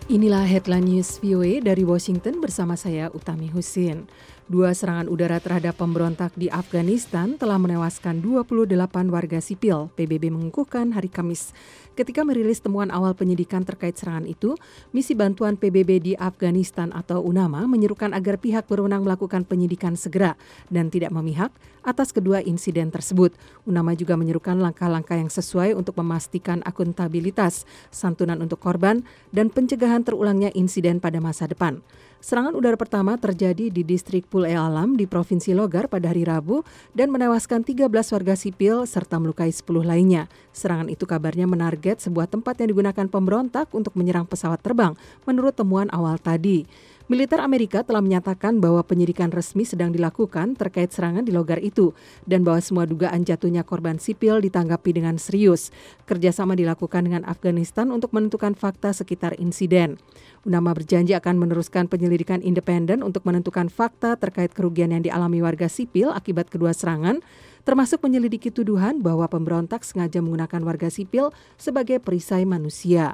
Inilah headline news VOA dari Washington bersama saya Utami Husin. 2 serangan udara terhadap pemberontak di Afghanistan telah menewaskan 28 warga sipil, PBB mengukuhkan hari Kamis. Ketika merilis temuan awal penyidikan terkait serangan itu, Misi Bantuan PBB di Afghanistan atau UNAMA menyerukan agar pihak berwenang melakukan penyidikan segera dan tidak memihak atas kedua insiden tersebut. UNAMA juga menyerukan langkah-langkah yang sesuai untuk memastikan akuntabilitas, santunan untuk korban, dan pencegahan terulangnya insiden pada masa depan. Serangan udara pertama terjadi di distrik Pul-e-Alam di Provinsi Logar pada hari Rabu dan menewaskan 13 warga sipil serta melukai 10 lainnya. Serangan itu kabarnya menarget sebuah tempat yang digunakan pemberontak untuk menyerang pesawat terbang, menurut temuan awal tadi. Militer Amerika telah menyatakan bahwa penyidikan resmi sedang dilakukan terkait serangan di Logar itu dan bahwa semua dugaan jatuhnya korban sipil ditanggapi dengan serius. Kerjasama dilakukan dengan Afghanistan untuk menentukan fakta sekitar insiden. UNAMA berjanji akan meneruskan penyelidikan independen untuk menentukan fakta terkait kerugian yang dialami warga sipil akibat kedua serangan, termasuk menyelidiki tuduhan bahwa pemberontak sengaja menggunakan warga sipil sebagai perisai manusia.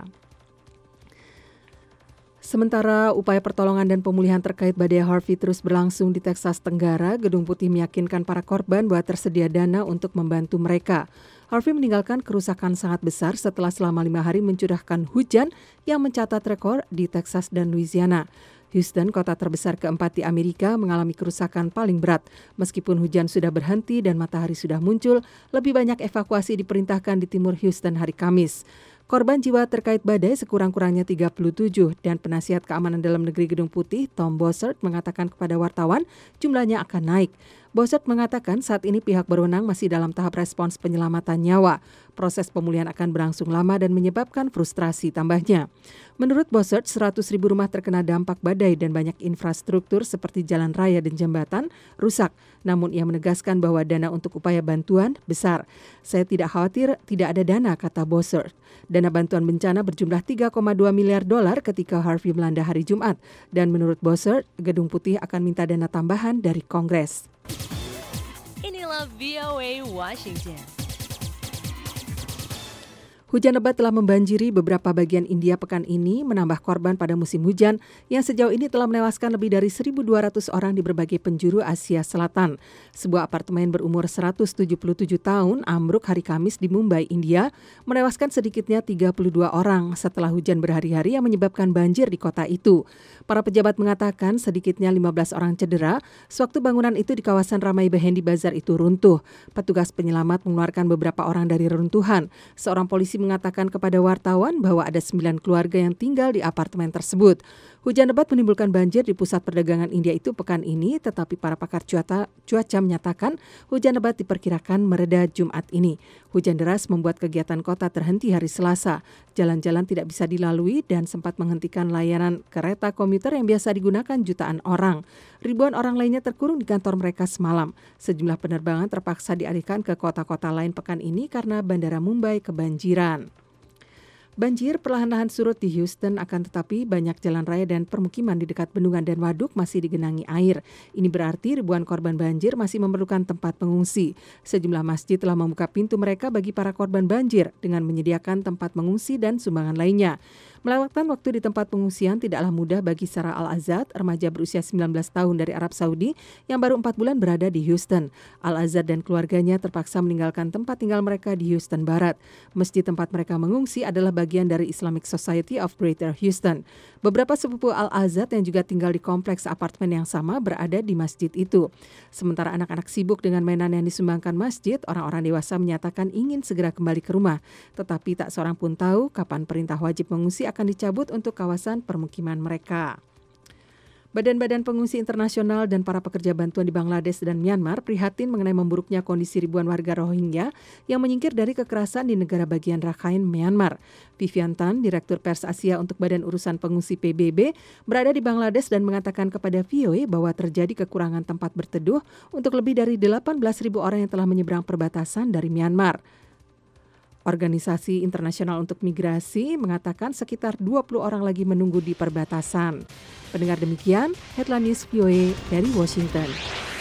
Sementara upaya pertolongan dan pemulihan terkait badai Harvey terus berlangsung di Texas Tenggara, Gedung Putih meyakinkan para korban bahwa tersedia dana untuk membantu mereka. Harvey meninggalkan kerusakan sangat besar setelah selama 5 hari mencurahkan hujan yang mencatat rekor di Texas dan Louisiana. Houston, kota terbesar keempat di Amerika, mengalami kerusakan paling berat. Meskipun hujan sudah berhenti dan matahari sudah muncul, lebih banyak evakuasi diperintahkan di timur Houston hari Kamis. Korban jiwa terkait badai sekurang-kurangnya 37 dan penasihat keamanan dalam negeri Gedung Putih, Tom Bossert, mengatakan kepada wartawan jumlahnya akan naik. Bossert mengatakan saat ini pihak berwenang masih dalam tahap respons penyelamatan nyawa. Proses pemulihan akan berlangsung lama dan menyebabkan frustrasi tambahnya. Menurut Bossert, 100.000 rumah terkena dampak badai dan banyak infrastruktur seperti jalan raya dan jembatan rusak. Namun ia menegaskan bahwa dana untuk upaya bantuan besar. Saya tidak khawatir tidak ada dana, kata Bossert. Dana bantuan bencana berjumlah 3,2 miliar dolar ketika Harvey melanda hari Jumat. Dan menurut Bossert, Gedung Putih akan minta dana tambahan dari Kongres. Inilah VOA Washington. Hujan lebat telah membanjiri beberapa bagian India pekan ini, menambah korban pada musim hujan yang sejauh ini telah menewaskan lebih dari 1.200 orang di berbagai penjuru Asia Selatan. Sebuah apartemen berumur 177 tahun ambruk hari Kamis di Mumbai, India, menewaskan sedikitnya 32 orang setelah hujan berhari-hari yang menyebabkan banjir di kota itu. Para pejabat mengatakan sedikitnya 15 orang cedera sewaktu bangunan itu di kawasan Ramai Behendi Bazar itu runtuh. Petugas penyelamat mengeluarkan beberapa orang dari reruntuhan. Seorang polisi mengatakan kepada wartawan bahwa ada 9 keluarga yang tinggal di apartemen tersebut. Hujan lebat menimbulkan banjir di pusat perdagangan India itu pekan ini, tetapi para pakar cuaca menyatakan hujan lebat diperkirakan mereda Jumat ini. Hujan deras membuat kegiatan kota terhenti hari Selasa. Jalan-jalan tidak bisa dilalui dan sempat menghentikan layanan kereta komuter yang biasa digunakan jutaan orang. Ribuan orang lainnya terkurung di kantor mereka semalam. Sejumlah penerbangan terpaksa dialihkan ke kota-kota lain pekan ini karena Bandara Mumbai kebanjiran. Banjir perlahan-lahan surut di Houston, akan tetapi banyak jalan raya dan permukiman di dekat bendungan dan waduk masih digenangi air. Ini berarti ribuan korban banjir masih memerlukan tempat pengungsi. Sejumlah masjid telah membuka pintu mereka bagi para korban banjir dengan menyediakan tempat mengungsi dan sumbangan lainnya. Melewatkan waktu di tempat pengungsian tidaklah mudah bagi Sarah Al-Azad, remaja berusia 19 tahun dari Arab Saudi yang baru 4 bulan berada di Houston. Al-Azad dan keluarganya terpaksa meninggalkan tempat tinggal mereka di Houston Barat. Masjid tempat mereka mengungsi adalah bagian dari Islamic Society of Greater Houston. Beberapa sepupu Al-Azad yang juga tinggal di kompleks apartemen yang sama berada di masjid itu. Sementara anak-anak sibuk dengan mainan yang disumbangkan masjid, orang-orang dewasa menyatakan ingin segera kembali ke rumah. Tetapi tak seorang pun tahu kapan perintah wajib mengungsi akan dicabut untuk kawasan permukiman mereka. Badan-badan pengungsi internasional dan para pekerja bantuan di Bangladesh dan Myanmar prihatin mengenai memburuknya kondisi ribuan warga Rohingya yang menyingkir dari kekerasan di negara bagian Rakhine, Myanmar. Vivian Tan, Direktur Pers Asia untuk Badan Urusan Pengungsi PBB, berada di Bangladesh dan mengatakan kepada VOA bahwa terjadi kekurangan tempat berteduh untuk lebih dari 18.000 orang yang telah menyeberang perbatasan dari Myanmar. Organisasi Internasional untuk Migrasi mengatakan sekitar 20 orang lagi menunggu di perbatasan. Pendengar demikian, Headline News VOA dari Washington.